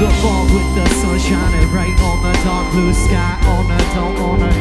the fog with the sun shining bright on the dark blue sky, on a